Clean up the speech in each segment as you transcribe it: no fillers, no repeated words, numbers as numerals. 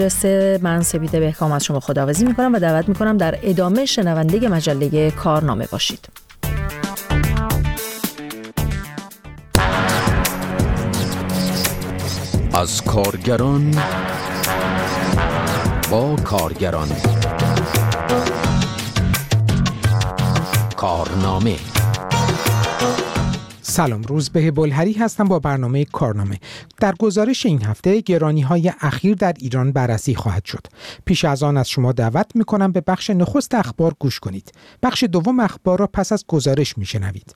من سپیده بهکام از شما خداحافظی میکنم و دعوت میکنم در ادامه شنونده مجله کارنامه باشید. از کارگران با کارگران. کارنامه. سلام، روزبه بلهری هستم با برنامه کارنامه. در گزارش این هفته گرانی‌های اخیر در ایران بررسی خواهد شد. پیش از آن از شما دعوت می‌کنم به بخش نخست اخبار گوش کنید. بخش دوم اخبار را پس از گزارش می‌شنوید.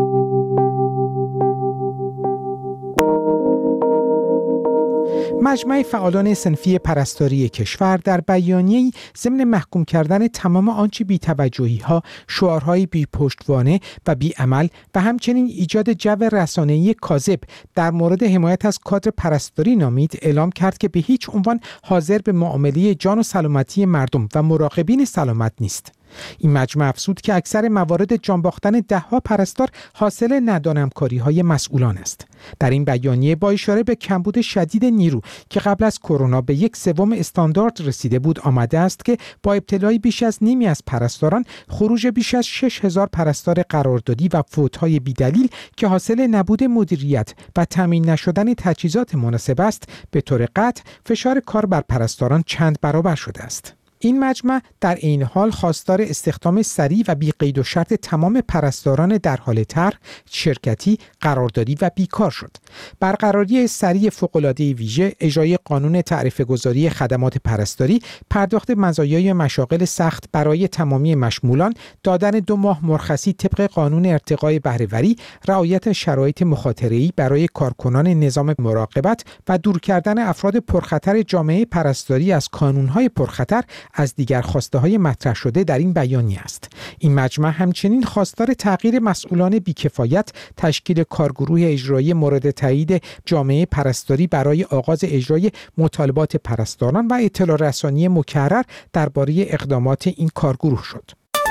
مجمع فعالان صنفی پرستاری کشور در بیانیه‌ای ضمن محکوم کردن تمام آنچه بی‌توجهی‌ها، شعارهای بی‌پشتوانه و بی‌عمل و همچنین ایجاد جو رسانه‌ای کاذب در مورد حمایت از کادر پرستاری نامید، اعلام کرد که به هیچ عنوان حاضر به معامله جان و سلامتی مردم و مراقبین سلامت نیست. این مجمع افزود که اکثر موارد جان باختن ده‌ها پرستار حاصل ندانمکاری‌های مسئولان است. در این بیانیه با اشاره به کمبود شدید نیرو که قبل از کرونا به 1/3 استاندارد رسیده بود آمده است که با ابتلای بیش از نیمی از پرستاران، خروج بیش از 6000 پرستار قراردادی و فوت‌های بی‌دلیل که حاصل نبود مدیریت و تامین نشدن تجهیزات مناسب است، به طور قطع فشار کار بر پرستاران چند برابر شده است. این مجمع در این حال خواستار استخدام سریع و بی قید و شرط تمام پرستاران در حال طرح، شرکتی، قراردادی و بیکار شد. برقراری سریع فوق‌العاده ویژه، اجرای قانون تعرفه گذاری خدمات پرستاری، پرداخت مزایای مشاغل سخت برای تمامی مشمولان، دادن 2 ماه مرخصی طبق قانون ارتقای بهره‌وری، رعایت شرایط مخاطره‌ای برای کارکنان نظام مراقبت و دور کردن افراد پرخطر جامعه پرستاری از کانون‌های پرخطر از دیگر خواسته‌های مطرح شده در این بیانیه است. این مجمع همچنین خواستار تغییر مسئولان بیکفایت، تشکیل کارگروه اجرایی مورد تایید جامعه پرستاری برای آغاز اجرای مطالبات پرستاران و اطلاع رسانی مکرر درباره اقدامات این کارگروه شد.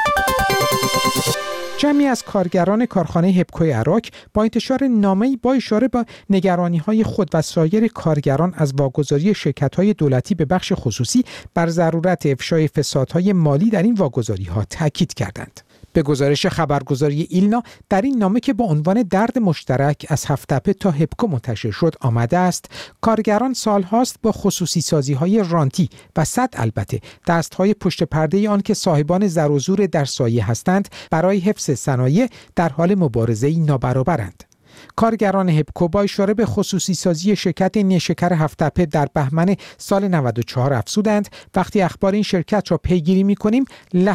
جمعی از کارگران کارخانه هپکو عراق با انتشار نامه‌ای با اشاره به نگرانی‌های خود و سایر کارگران از واگذاری شرکت‌های دولتی به بخش خصوصی بر ضرورت افشای فسادهای مالی در این واگذاری‌ها تاکید کردند. به گزارش خبرگزاری ایلنا، در این نامه که با عنوان درد مشترک از هفت‌تپه تا هپکو منتشر شد آمده است کارگران سالهاست با خصوصی سازی‌های رانتی و البته دست‌های پشت پرده آن که صاحبان زر و زور در سایه هستند برای حفظ صنایع در حال مبارزه‌ای نابرابرند. کارگران هپکو با اشاره به خصوصی سازی شرکت نیشکر هفت‌تپه در بهمن سال 94 افزودند وقتی اخبار این شرکت را پیگیری می‌کنیم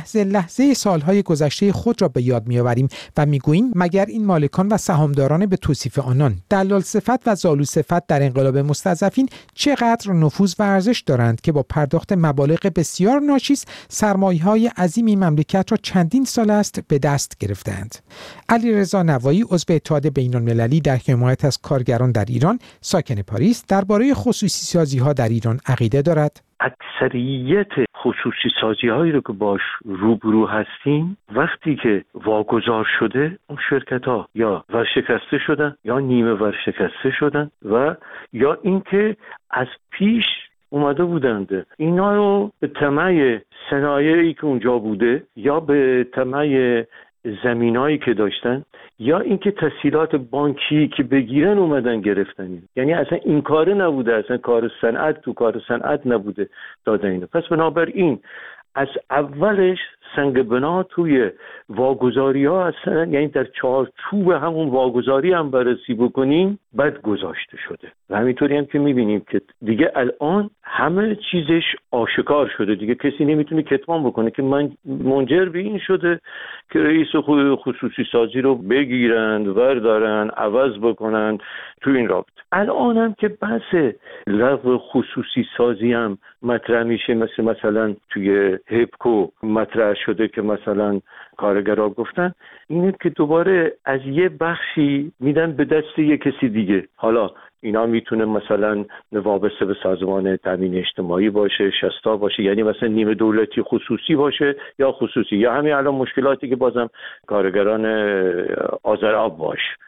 لحظه سالهای گذشته خود را به یاد می‌آوریم و می‌گوییم مگر این مالکان و سهامداران به توصیف آنان دلال صفت و زالو صفت در انقلاب مستضعفین چقدر نفوذ و ارزش دارند که با پرداخت مبالغ بسیار ناچیز سرمایه‌های عظیم این مملکت را چندین سال است به دست گرفتند. علیرضا نوایی عضو اتحاد بین‌المللی در حمایت از کارگران در ایران، ساکن پاریس، درباره خصوصی سازی‌ها در ایران عقیده دارد. اکثریت خصوصی سازی هایی رو که باش روبرو هستیم وقتی که واگذار شده اون شرکت ها یا ورشکسته شدن یا نیمه ورشکسته شدن و یا اینکه از پیش اومده بودند اینا رو به طمع صنایعی که اونجا بوده یا به طمع زمینایی که داشتن یا اینکه تسهیلات بانکی که بگیرن اومدن گرفتن. یعنی اصلا این کار نبوده، اصلا کار صنعت نبوده دادن اینو. پس بنابراین از اولش سنگ بنا توی واگذاری ها هستن، یعنی در چارچوب همون واگذاری هم بررسی بکنیم بد گذاشته شده و همینطوری هم که میبینیم که دیگه الان همه چیزش آشکار شده، دیگه کسی نمیتونه کتمان بکنه که من منجر به این شده که رئیس خصوصی سازی رو بگیرند وردارن عوض بکنن تو این رابطه. الان هم که بحث لغو خصوصی سازی هم مطرح میشه، مثلا توی هپکو مطرح شده که مثلا کارگرها گفتن اینه که دوباره از یه بخشی میدن به دست یه کسی دیگه. حالا اینا میتونه مثلا وابسته به سازمان تامین اجتماعی باشه، شستا باشه، یعنی مثلا نیمه دولتی خصوصی باشه یا خصوصی، یا همین الان مشکلاتی که بازم کارگران آذرآب باشه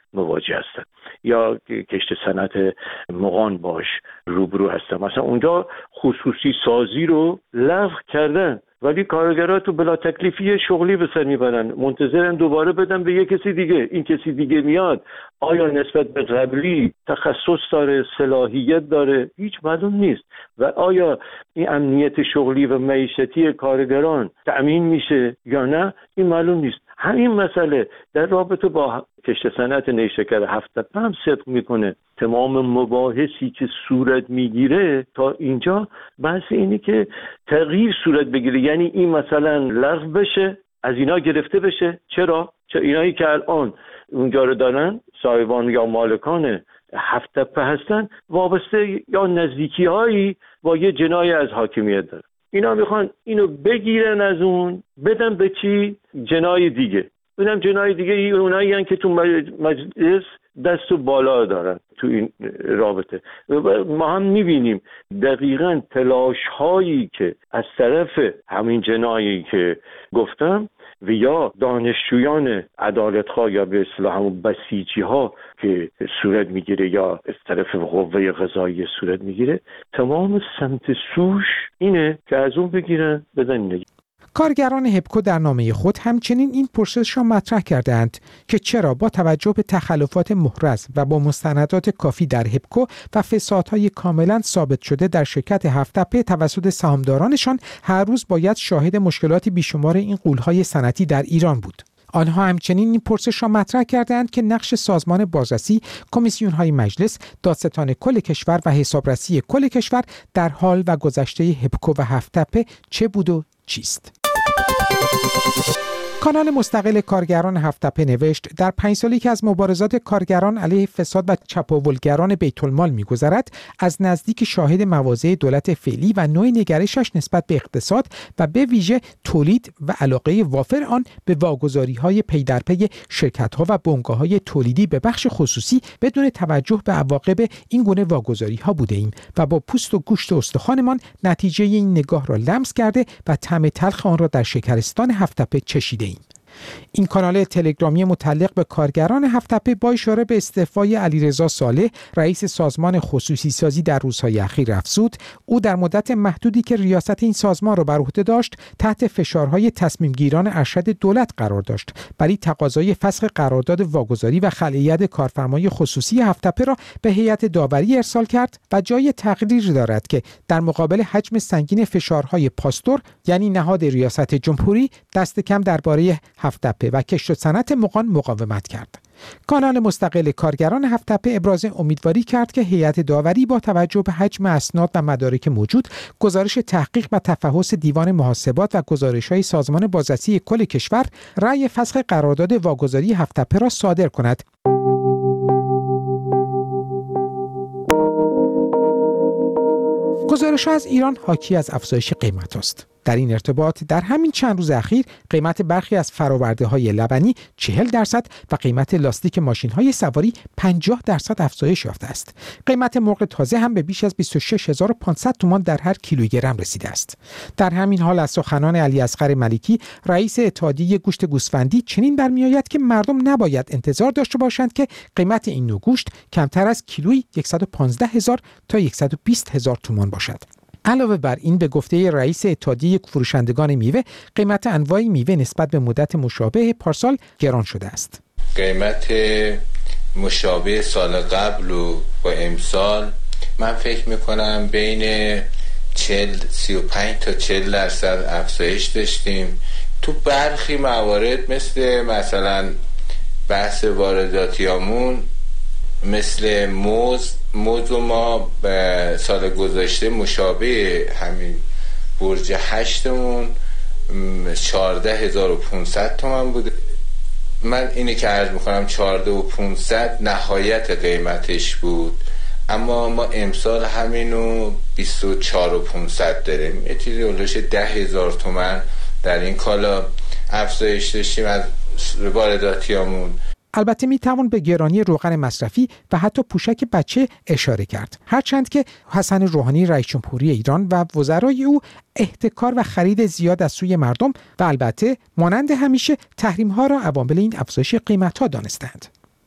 مواجه هستن یا کشت صنعت مغان باش روبرو هستن. مثلا اونجا خصوصی سازی رو لغو کردن ولی کارگرها تو بلا تکلیفی شغلی به سر میبرن، منتظرن دوباره بدن به یک کسی دیگه. این کسی دیگه میاد آیا نسبت به قبلی تخصص داره، صلاحیت داره؟ هیچ معلوم نیست. و آیا این امنیت شغلی و معیشتی کارگران تأمین میشه یا نه؟ این معلوم نیست. همین مسئله در رابطه با کشت صنعت نیشکر هفت‌تپه هم صدق میکنه. تمام مباحثی که صورت میگیره تا اینجا بحث اینه که تغییر صورت بگیره، یعنی این مثلا لغو بشه، از اینا گرفته بشه. چرا اینایی که الان اونجا رو دارن صاحبان یا مالکان هفت‌تپه هستن وابسته یا نزدیکی هایی با یه جنایه از حاکمیت داره. اینا میخوان اینو بگیرن از اون بدن به چی؟ جنای دیگه. اونم جنای دیگه اونایی هستن که تو مجلس دست و بالا دارن تو این رابطه. ما هم میبینیم دقیقاً تلاش هایی که از طرف همین جنایی که گفتم و یا دانشجویان عدالتخواه یا به اصطلاح همون بسیجی ها که صورت میگیره یا از طرف قوه قضاییه صورت میگیره، تمام سمت سوش اینه که از اون بگیرن بدن. کارگران هپکو در نامه خود همچنین این پرسش را مطرح کردند که چرا با توجه به تخلفات محرز و با مستندات کافی در هپکو و فسادهای کاملا ثابت شده در شرکت هفت‌تپه توسط سهامدارانشان هر روز باید شاهد مشکلات بیشمار این غول‌های صنعتی در ایران بود. آنها همچنین این پرسش را مطرح کردند که نقش سازمان بازرسی، کمیسیون‌های مجلس، دادستان کل کشور و حسابرسی کل کشور در حال و گذشته هپکو و هفت‌تپه چه بود و چیست؟ کانال مستقل کارگران هفت‌تپه نوشت در 5 سالی که از مبارزات کارگران علیه فساد و چپاولگران بیت المال می‌گذرد، از نزدیک شاهد مواضع دولت فعلی و نوع نگرشش نسبت به اقتصاد و به ویژه تولید و علاقه وافر آن به واگذاری‌های پی در پی شرکت‌ها و بنگاه‌های تولیدی به بخش خصوصی بدون توجه به عواقب این گونه واگذاری‌ها بوده‌ایم و با پوست و گوشت و استخوانمان نتیجه این نگاه را لمس کرده و طعم تلخ آن را در شکرستان هفت‌تپه چشیده. این کانال تلگرامی متعلق به کارگران هفت‌تپه با اشاره به استعفای علیرضا صالح رئیس سازمان خصوصی سازی در روزهای اخیر افزود او در مدت محدودی که ریاست این سازمان را بر عهده داشت تحت فشارهای تصمیم گیران ارشد دولت قرار داشت، ولی تقاضای فسخ قرارداد واگذاری و خلع ید کارفرمای خصوصی هفت‌تپه را به هیئت داوری ارسال کرد و جای تقدیر دارد که در مقابل حجم سنگین فشارهای پاستور یعنی نهاد ریاست جمهوری دست کم درباره هفت‌تپه و کشت صنعت مغان مقاومت کرد. کانال مستقل کارگران هفت‌تپه ابراز امیدواری کرد که هیئت داوری با توجه به حجم اسناد و مدارک موجود، گزارش تحقیق و تفحص دیوان محاسبات و گزارش‌های سازمان بازرسی کل کشور رأی فسخ قرارداد واگذاری هفت‌تپه را صادر کند. گزارش‌ها از ایران حاکی از افزایش قیمت است. در این ارتباط در همین چند روز اخیر قیمت برخی از فرآورده‌های لبنی 40% و قیمت لاستیک ماشین‌های سواری 50% افزایش یافته است. قیمت مرغ تازه هم به بیش از 26500 تومان در هر کیلوگرم رسیده است. در همین حال از سخنان علیاصغر ملیکی رئیس اتحادیه گوشت گوسفندی چنین برمی‌آید که مردم نباید انتظار داشته باشند که قیمت این نوع گوشت کمتر از کیلویی 115000 تا 120000 تومان باشد. علاوه بر این به گفته رئیس اتحادیه فروشندگان میوه قیمت انواع میوه نسبت به مدت مشابه پارسال گران شده است. قیمت مشابه سال قبل و با امسال من فکر میکنم بین 35 تا 40% افزایش داشتیم. تو برخی موارد مثلا بحث وارداتیامون مثل موز و ما به سال گذشته مشابه همین برج 8مون 14500 تومان بوده. من اینی که عرض میکنم 14500 نهایت قیمتش بود، اما ما امسال همینو 24500 داریم. یه چیزی اولش 10,000 تومان در این کالا افزایش داشتیم از وارداتیامون. البته میتوان به گرانی روغن مصرفی و حتی پوشک بچه اشاره کرد، هرچند که حسن روحانی رئیس جمهوری ایران و وزرای او احتکار و خرید زیاد از سوی مردم و البته مانند همیشه تحریم‌ها را عوامل این افزایش قیمت‌ها دانستند.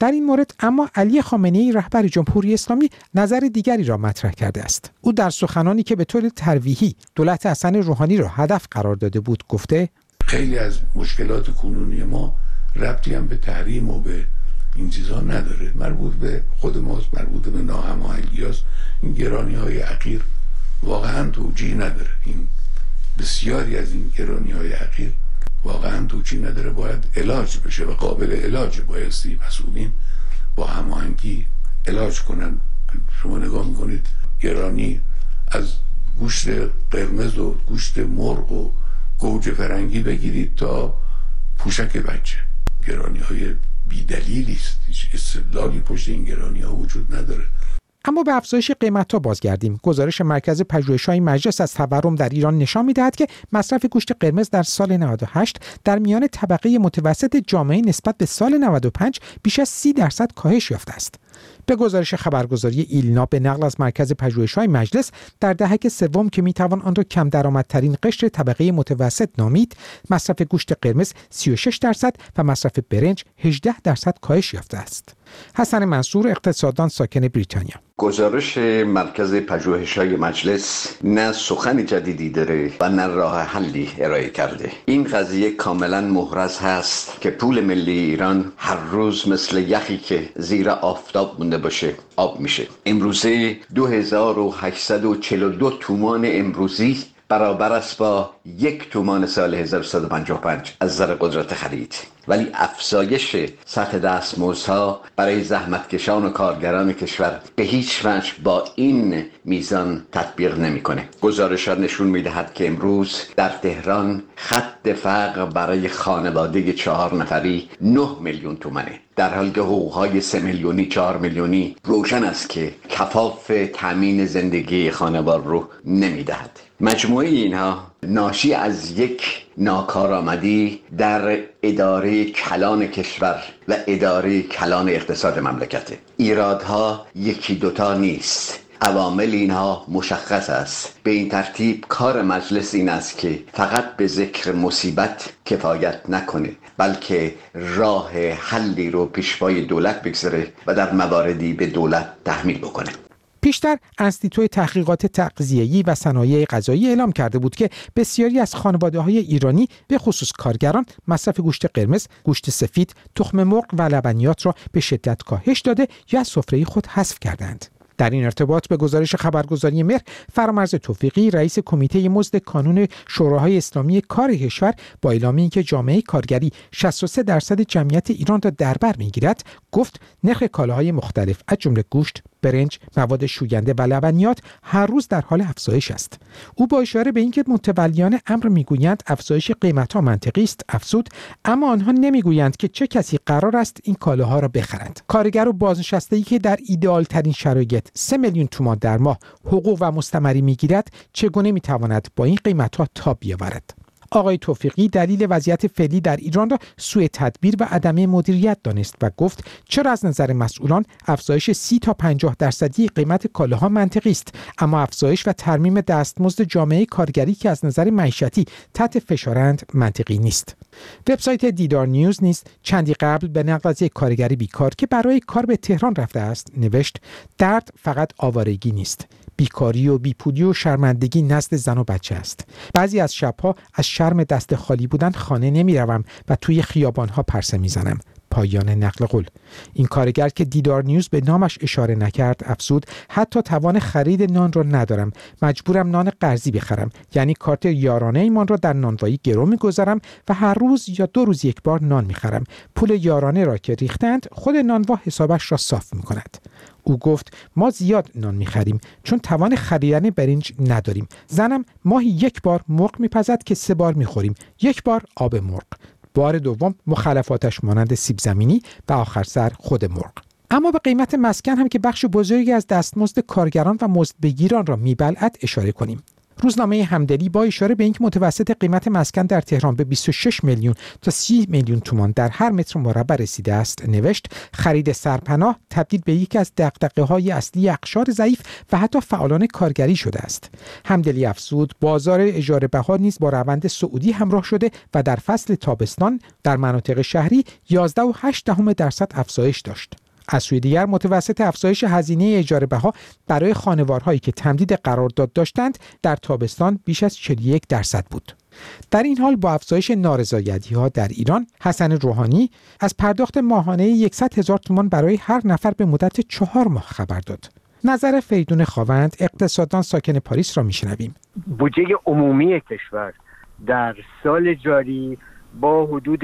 در این مورد اما علی خامنه‌ای رهبر جمهوری اسلامی نظر دیگری را مطرح کرده است. او در سخنانی که به طور ترویحی دولت حسن روحانی را هدف قرار داده بود گفته خیلی از مشکلات کنونی ما ربطی هم به تحریم و به این چیزا نداره، مربوط به خود ماست، مربوط به ناهماهنگی هست. این گرانی‌های اخیر واقعا توجیه نداره. این بسیاری از این گرانی‌های اخیر واقعا توجیه نداره، باید علاج بشه و قابل علاج. بایستی مسئولین با هماهنگی علاج کنن. شما نگاه میکنید گرانی از گوشت قرمز و گوشت مرغ و گوجه فرنگی بگیرید تا پوشک بچه، گرانی‌های بی‌دلیلی است. هیچ استدلالی پشت این گرانی‌ها وجود نداره. اما به افزایش قیمت‌ها بازگردیم. گزارش مرکز پژوهش‌های مجلس از تورم در ایران نشان می‌دهد که مصرف گوشت قرمز در سال 98 در میان طبقه متوسط جامعه نسبت به سال 95 بیش از 30% کاهش یافته است. به گزارش خبرگزاری ایلنا به نقل از مرکز پژوهش‌های مجلس، در دهک سوم که میتوان آن را کم درآمدترین قشر طبقه متوسط نامید، مصرف گوشت قرمز 36% و مصرف برنج 18% کاهش یافته است. حسن منصور، اقتصاددان ساکن بریتانیا: گزارش مرکز پژوهش‌های مجلس نه سخن جدیدی داره و نه راه حلی ارائه کرده. این قضیه کاملا محرز هست که پول ملی ایران هر روز مثل یخی که زیر آفتاب مونده باشه آب میشه. امروزه 2842 تومان امروزی برابر است با 1 تومان سال 1155 از نظر قدرت خرید، ولی افزایش سطح دستمزدها برای زحمتکشان و کارگران کشور به هیچ وجه با این میزان تطبیق نمیکنه. گزارشات نشون میدهد که امروز در تهران خط فقر برای خانواده 4 نفری 9 میلیون تومانه، در حالی که حقوقهای 3 میلیونی 4 میلیونی روشن است که کفاف تامین زندگی خانوار رو نمیدهد. مجموعه اینها ناشی از یک ناکارآمدی در اداره کلان کشور و اداره کلان اقتصاد مملکته. ایرادها یکی دوتا نیست، عوامل اینها مشخص است. به این ترتیب کار مجلس این است که فقط به ذکر مصیبت کفایت نکنه، بلکه راه حلی رو پیشوای دولت بگذاره و در مواردی به دولت تحمیل بکنه. پیشتر انستیتوی تحقیقات تغذیه‌ای و صنایع غذایی اعلام کرده بود که بسیاری از خانواده‌های ایرانی به خصوص کارگران مصرف گوشت قرمز، گوشت سفید، تخم مرغ و لبنیات را به شدت کاهش داده یا از سفره خود حذف کردند. در این ارتباط به گزارش خبرگزاری مهر، فرامرز توفیقی، رئیس کمیته مزد کانون شوراهای اسلامی کار کشور، با اعلام اینکه جامعه کارگری 63% جمعیت ایران را در بر می‌گیرد، گفت نرخ کالاهای مختلف از جمله گوشت، برنج، مواد شوینده و لبنیات هر روز در حال افزایش است. او با اشاره به اینکه متولیان امر میگویند افزایش قیمت‌ها منطقی است افزود، اما آنها نمیگویند که چه کسی قرار است این کالاها را بخرند. کارگر و بازنشسته‌ای که در ایدئال ترین شرایط 3 میلیون تومان در ماه حقوق و مستمری میگیرد چگونه میتواند با این قیمت‌ها تاب بیاورد؟ آقای توفیقی دلیل وضعیت فعلی در ایران را سوء تدبیر و عدم مدیریت دانست و گفت چرا از نظر مسئولان افزایش 30 تا 50% قیمت کالاها منطقی است، اما افزایش و ترمیم دستمزد جامعه کارگری که از نظر معیشتی تحت فشارند منطقی نیست. وبسایت دیدار نیوز نیز چندی قبل به نقل از یک کارگر بیکار که برای کار به تهران رفته است نوشت: درد فقط آوارگی نیست، بیکاری و بیپولی و شرمندگی نزد زن و بچه است. بعضی از شبها از شرم دست خالی بودن خانه نمیروم و توی خیابانها پرسه میزنم. پایان نقل قول. این کارگر که دیدار نیوز به نامش اشاره نکرد افزود: حتی توان خرید نان را ندارم، مجبورم نان قرضی بخرم، یعنی کارت یارانه ایمان را در نانوایی گرو میگذارم و هر روز یا 2 روز یک بار نان میخرم. پول یارانه را که ریختند خود نانوا حسابش را صاف میکند. او گفت: ما زیاد نان میخریم چون توان خریدن برنج نداریم. زنم ماهی 1 بار مرغ میپزد که 3 بار میخوریم، 1 بار آب مرغ، بار دوم مخلفاتش مانند سیب زمینی و آخر سر خود مرغ. اما به قیمت مسکن هم که بخش بزرگی از دستمزد کارگران و مزدبگیران را میبلعد اشاره کنیم. روزنامه همدلی با اشاره به اینکه متوسط قیمت مسکن در تهران به 26 میلیون تا 30 میلیون تومان در هر متر مربع رسیده است نوشت خرید سرپناه تبدیل به یکی از دغدغه‌های اصلی اقشار ضعیف و حتی فعالان کارگری شده است. همدلی افزود بازار اجاره بها نیز با روند صعودی همراه شده و در فصل تابستان در مناطق شهری 11.8% افزایش داشت. از سوی دیگر متوسط افزایش هزینه اجاره بها برای خانوارهایی که تمدید قرارداد داشتند در تابستان بیش از 41% بود. در این حال با افزایش نارضایتی‌ها در ایران، حسن روحانی از پرداخت ماهانه 100,000 تومان برای هر نفر به مدت 4 ماه خبر داد. نظر فریدون خاوند، اقتصاددان ساکن پاریس را میشنویم. بودجه عمومی کشور در سال جاری با حدود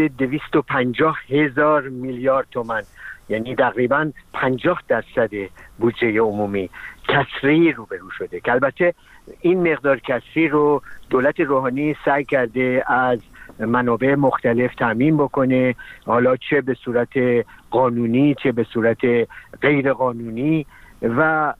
250,000 میلیارد تومان، یعنی تقریباً 50% بودجه عمومی کسری روبرو شده که البته این مقدار کسری رو دولت روحانی سعی کرده از منابع مختلف تامین بکنه، حالا چه به صورت قانونی چه به صورت غیر قانونی، و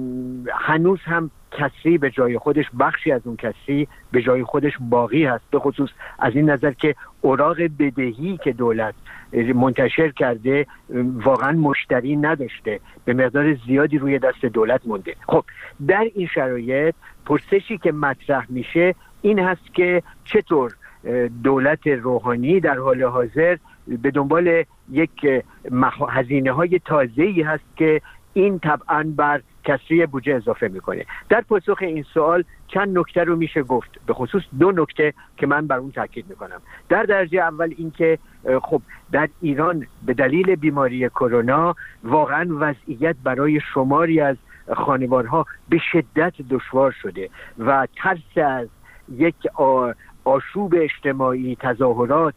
هنوز هم کسری به جای خودش، بخشی از اون کسری به جای خودش باقی هست، به خصوص از این نظر که اوراق بدهی که دولت منتشر کرده واقعا مشتری نداشته، به مقدار زیادی روی دست دولت مونده. خب در این شرایط پرسشی که مطرح میشه این هست که چطور دولت روحانی در حال حاضر به دنبال یک هزینه‌های تازه‌ای هست که این طبعاً بر کسری بودجه اضافه میکنه. در پاسخ این سوال چند نکته رو میشه گفت، به خصوص 2 نکته که من بر اون تاکید میکنم. در درجه اول این که خب در ایران به دلیل بیماری کرونا واقعاً وضعیت برای شماری از خانوارها به شدت دشوار شده و ترس از یک آشوب اجتماعی، تظاهرات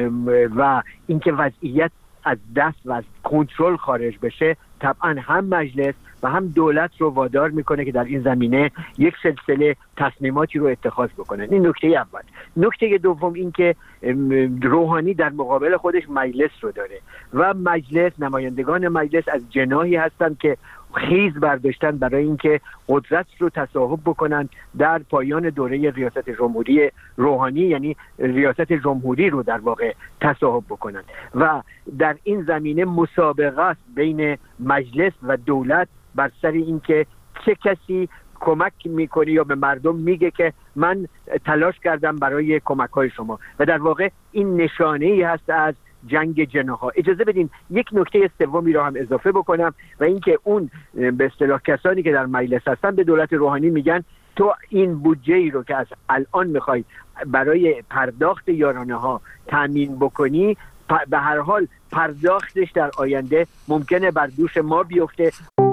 و اینکه وضعیت از دست و از کنترل خارج بشه طبعا هم مجلس و هم دولت رو وادار میکنه که در این زمینه یک سلسله تصمیماتی رو اتخاذ بکنن. این نکته اول. نکته دوم این که روحانی در مقابل خودش مجلس رو داره و مجلس، نمایندگان مجلس از جناحی هستند که خیز برداشتن برای اینکه قدرت رو تصاحب بکنن در پایان دوره ریاست جمهوری روحانی، یعنی ریاست جمهوری رو در واقع تصاحب بکنن و در این زمینه مسابقه است بین مجلس و دولت بر سر اینکه چه کسی کمک میکنه یا به مردم میگه که من تلاش کردم برای کمک های شما، و در واقع این نشانه ای هست از جنگ جناح‌ها. اجازه بدین یک نکته سومی رو هم اضافه بکنم و اینکه اون به اصطلاح کسانی که در مجلس هستن به دولت روحانی میگن تو این بودجه ای رو که از الان میخوای برای پرداخت یارانه ها تامین بکنی، به هر حال پرداختش در آینده ممکنه بر دوش ما بیفته.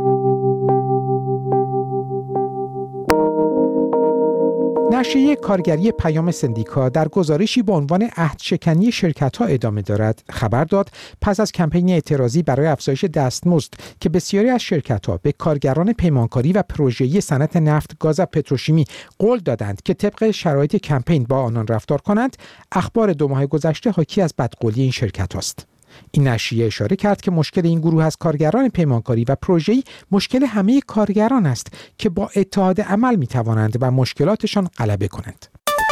نشریه کارگری پیام سندیکا در گزارشی با عنوان عهدشکنی شرکت‌ها ادامه دارد خبر داد پس از کمپین اعتراضی برای افزایش دستمزد که بسیاری از شرکت‌ها به کارگران پیمانکاری و پروژه‌ای صنعت نفت، گاز و پتروشیمی قول دادند که طبق شرایط کمپین با آنان رفتار کنند، اخبار 2 ماه گذشته حاکی از بدقولی این شرکت‌ها است. این نشریه اشاره کرد که مشکل این گروه از کارگران پیمانکاری و پروژه‌ای مشکل همه کارگران است که با اتحاد عمل می‌توانند و مشکلاتشان غلبه کنند.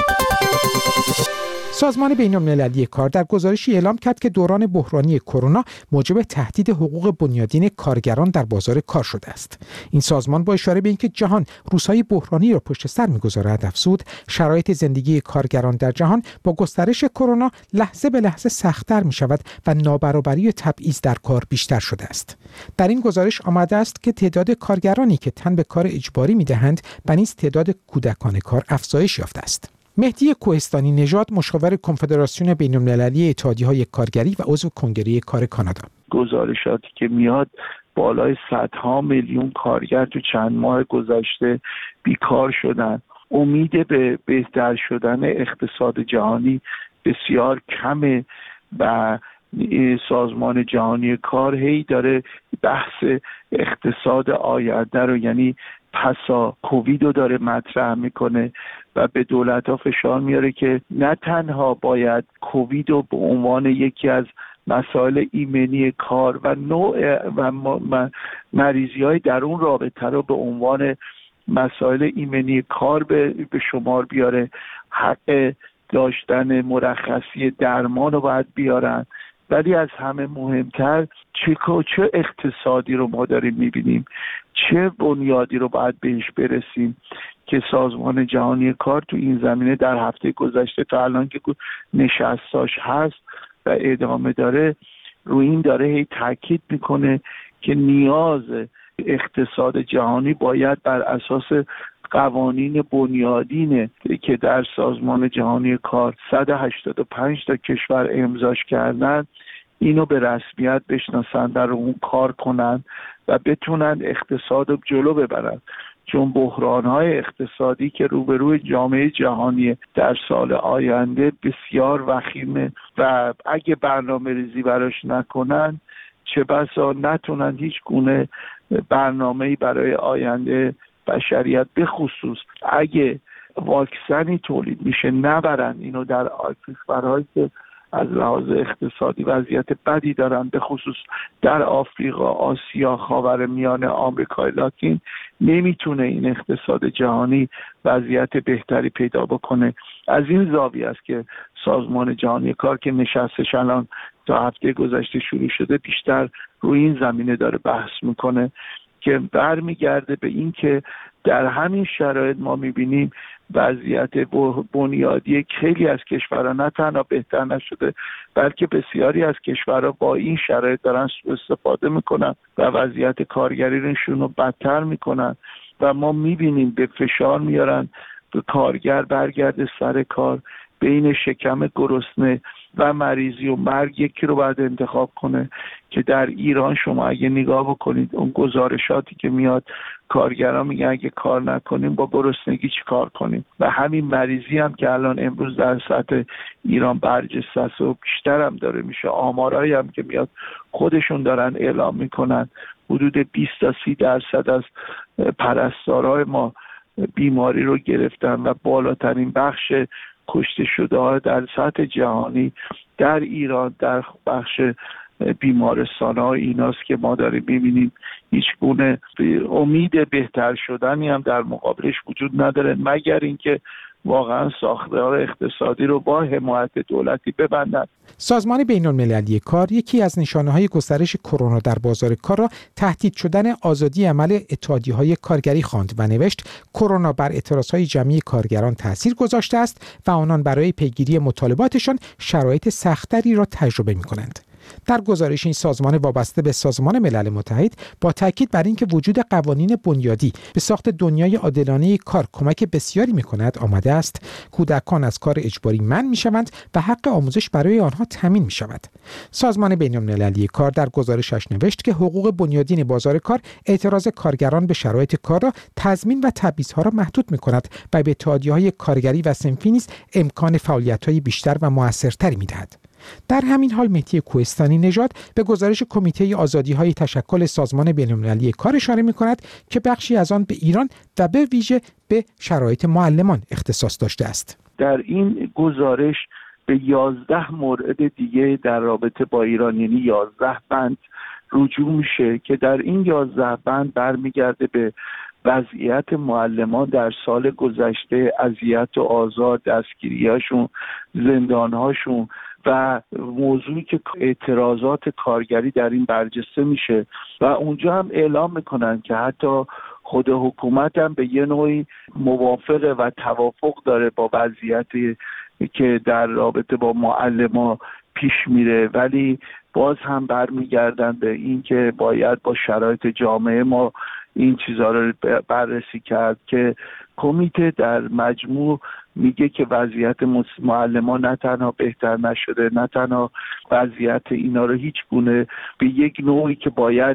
سازمان بین‌المللی کار در گزارشی اعلام کرد که دوران بحرانی کرونا موجب تهدید حقوق بنیادین کارگران در بازار کار شده است. این سازمان با اشاره به اینکه جهان روزهای بحرانی را پشت سر می‌گذارد افزود شرایط زندگی کارگران در جهان با گسترش کرونا لحظه به لحظه سخت‌تر می‌شود و نابرابری و تبعیض در کار بیشتر شده است. در این گزارش آمده است که تعداد کارگرانی که تن به کار اجباری می‌دهند و نیز تعداد کودکان کار افزایش یافته است. مهدی کوهستانی نژاد، مشاور کنفدراسیون بین‌المللی اتحادیه‌های کارگری و عضو کنگره کار کانادا: گزارشاتی که میاد بالای صدها میلیون کارگر تو چند ماه گذشته بیکار شدن. امید به بهتر شدن اقتصاد جهانی بسیار کمه و سازمان جهانی کار هی داره بحث اقتصاد آینده رو، یعنی پسا کووید رو داره مطرح میکنه و به دولت‌ها فشار میاره که نه تنها باید کووید رو به عنوان یکی از مسائل ایمنی کار و نوع و مریضی‌های در اون رابطه رو به عنوان مسائل ایمنی کار به شمار بیاره، حق داشتن مرخصی درمان رو باید بیارن. ولی از همه مهمتر چه اقتصادی رو ما داریم میبینیم، چه بنیادی رو باید بهش برسیم که سازمان جهانی کار تو این زمینه در هفته گذشته تا الان که نشستاش هست و ادامه داره روی این داره هی تاکید میکنه که نیاز اقتصاد جهانی باید بر اساس قوانین بنیادینه که در سازمان جهانی کار 185 تا کشور امضاش کردن اینو به رسمیت بشناسن، در اون کار کنن و بتونن اقتصاد رو جلو ببرن. چون بحران‌های اقتصادی که روبروی جامعه جهانی در سال آینده بسیار وخیمه و اگه برنامه‌ریزی براش نکنن چه بسا نتونن هیچ گونه برنامه‌ای برای آینده بشریت، به خصوص اگه واکسنی تولید میشه نبرن اینو در کشورهایی که از لحاظ اقتصادی وضعیت بدی دارن، به خصوص در آفریقا، آسیا، خاورمیانه، آمریکای لاتین، نمیتونه این اقتصاد جهانی وضعیت بهتری پیدا بکنه. از این زاویه است که سازمان جهانی کار که نشستش الان تا هفته گذشته شروع شده بیشتر روی این زمینه داره بحث میکنه که برمیگرده به این که در همین شرایط ما میبینیم وضعیت بنیادی خیلی از کشورها نه تنها بهتر نشده بلکه بسیاری از کشورها با این شرایط دارن سوء استفاده میکنن و وضعیت کارگریشون رو بدتر میکنن و ما میبینیم به فشار میارن به کارگر برگرده سر کار، بین شکم گرسنه و مریضی و مرگ یکی رو باید انتخاب کنه که در ایران شما اگه نگاه بکنید اون گزارشاتی که میاد کارگران میگن اگه کار نکنیم با گرسنگی چی کار کنیم و همین مریضی هم که الان امروز در سطح ایران برجسته است و بیشتر هم داره میشه. آمارایی هم که میاد خودشون دارن اعلام میکنن حدود 20 تا 30% از پرستارای ما بیماری رو گرفتن و بالاترین بخش کشته شده ها در سطح جهانی در ایران در بخش بیمارستان ها ایناست که ما داریم میبینیم هیچ گونه امید بهتر شدنی هم در مقابلش وجود نداره مگر اینکه واقعا ساختار اقتصادی رو با حمایت دولتی ببندن. سازمان بین‌المللی کار یکی از نشانه‌های گسترش کرونا در بازار کار را تهدید شدن آزادی عمل اتحادیه‌های کارگری خواند و نوشت کرونا بر اعتراضهای جمعی کارگران تأثیر گذاشته است و آنان برای پیگیری مطالباتشان شرایط سخت‌تری را تجربه می‌کنند. در گزارش این سازمان وابسته به سازمان ملل متحد با تاکید بر اینکه وجود قوانین بنیادی به ساخت دنیای عادلانه کار کمک بسیاری می‌کند آمده است کودکان از کار اجباری منع می‌شوند و حق آموزش برای آنها تامین می‌شود. سازمان بین‌المللی کار در گزارشش نوشت که حقوق بنیادین بازار کار اعتراض کارگران به شرایط کار را تضمین و تبعیض‌ها را محدود می‌کند و به اتحادیه‌های کارگری و صنفی نیز امکان فعالیت‌های بیشتر و موثرتری می‌دهد. در همین حال مهدی کوهستانی نژاد به گزارش کمیته آزادی‌های تشکل سازمان بین‌المللی کار اشاره می‌کند که بخشی از آن به ایران و به ویژه به شرایط معلمان اختصاص داشته است. در این گزارش به 11 مورد دیگه در رابطه با ایران یعنی 11 بند رجوع میشه که در این 11 بند برمیگرده به وضعیت معلمان در سال گذشته، اذیت و آزار، دستگیری‌هاشون، زندان‌هاشون و موضوعی که اعتراضات کارگری در این برجسته میشه و اونجا هم اعلام میکنن که حتی خود حکومت هم به یه نوعی موافقه و توافق داره با وضعیتی که در رابطه با معلمان پیش میره ولی باز هم برمیگردن به این که باید با شرایط جامعه ما این چیزها رو بررسی کرد که کمیته در مجموع میگه که وضعیت معلمان نه تنها بهتر نشده، نه تنها وضعیت اینا رو هیچ گونه به یک نوعی که باید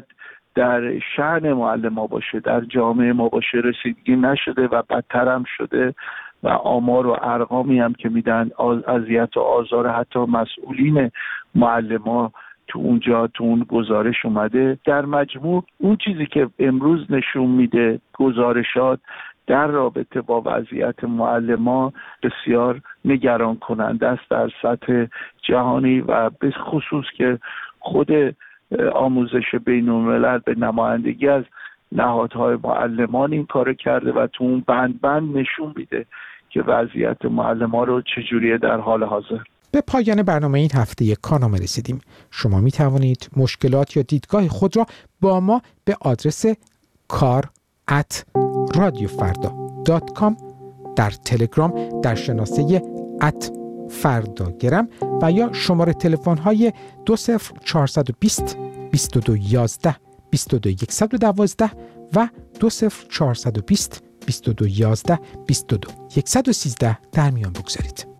در شأن معلمان باشه در جامعه ما باشه رسیدگی نشده و بدتر هم شده و آمار و ارقامی هم که میدن اذیت و آزار حتی مسئولین معلمان تو اون گزارش اومده. در مجموع اون چیزی که امروز نشون میده گزارشات در رابطه با وضعیت معلمان بسیار نگران کننده است در سطح جهانی و به خصوص که خود آموزش بین‌الملل به نمایندگی از نهادهای معلمان این کارو کرده و تو اون بند نشون میده که وضعیت معلم‌ها رو چجوریه در حال حاضر. به پایان برنامه این هفته کارنامه رسیدیم. شما می توانید مشکلات یا دیدگاه خود را با ما به آدرس kar@radiofarda.com در تلگرام در شناسه @فرداگرم و یا شماره تلفن های 20420 2211 22112 و 20420 2211 22113 در میان بگذارید.